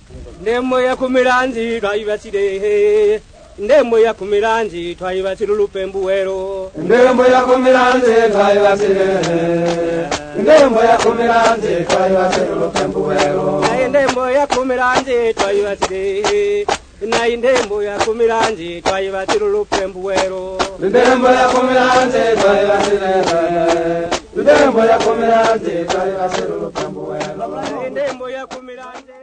Ndembo ya kumiranzi twayibasire. Ndembo ya kumiranzi twayibasire Lupembuwero. Ndembo ya kumiranzi twayibasire. Ndembo ya kumiranzi twayibasire Lupembuwero. Ndembo ya kumiranzi twayibasire. Ndembo ya kumiranzi twayibasire Lupembuwero. Ndembo ya kumiranzi twayibasire. Ndembo ya kumiranzi twayibasire Lupembuwero. Ndembo ya kumiranzi